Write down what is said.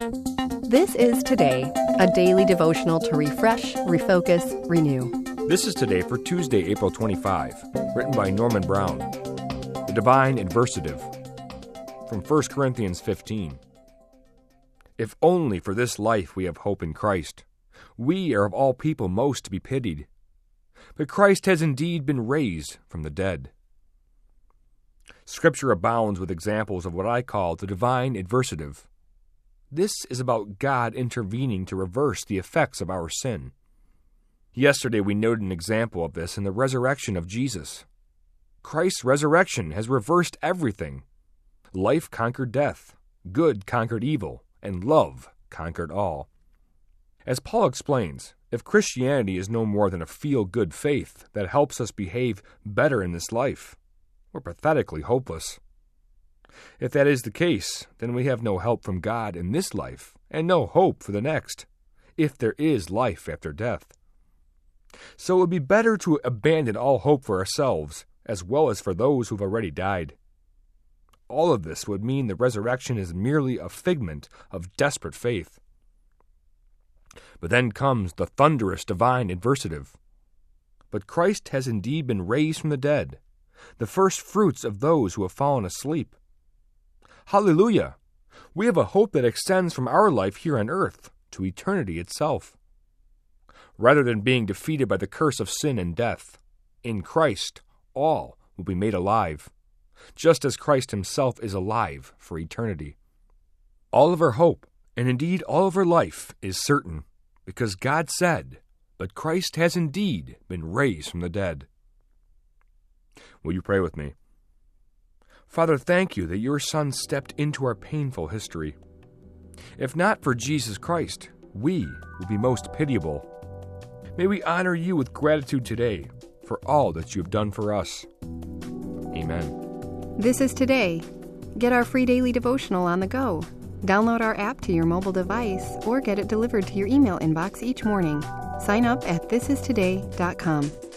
This is Today, a daily devotional to refresh, refocus, renew. This is Today for Tuesday, April 25, written by Norman Brown. The Divine Adversative, from 1 Corinthians 15. If only for this life we have hope in Christ, we are of all people most to be pitied. But Christ has indeed been raised from the dead. Scripture abounds with examples of what I call the divine adversative. This is about God intervening to reverse the effects of our sin. Yesterday we noted an example of this in the resurrection of Jesus. Christ's resurrection has reversed everything. Life conquered death, good conquered evil, and love conquered all. As Paul explains, if Christianity is no more than a feel-good faith that helps us behave better in this life, we're pathetically hopeless. If that is the case, then we have no help from God in this life and no hope for the next, if there is life after death. So it would be better to abandon all hope for ourselves as well as for those who've already died. All of this would mean the resurrection is merely a figment of desperate faith. But then comes the thunderous divine adversative. But Christ has indeed been raised from the dead, the first fruits of those who have fallen asleep. Hallelujah! We have a hope that extends from our life here on earth to eternity itself. Rather than being defeated by the curse of sin and death, in Christ all will be made alive, just as Christ himself is alive for eternity. All of our hope, and indeed all of our life, is certain, because God said, "But Christ has indeed been raised from the dead." Will you pray with me? Father, thank you that your Son stepped into our painful history. If not for Jesus Christ, we would be most pitiable. May we honor you with gratitude today for all that you have done for us. Amen. This is Today. Get our free daily devotional on the go. Download our app to your mobile device or get it delivered to your email inbox each morning. Sign up at thisistoday.com.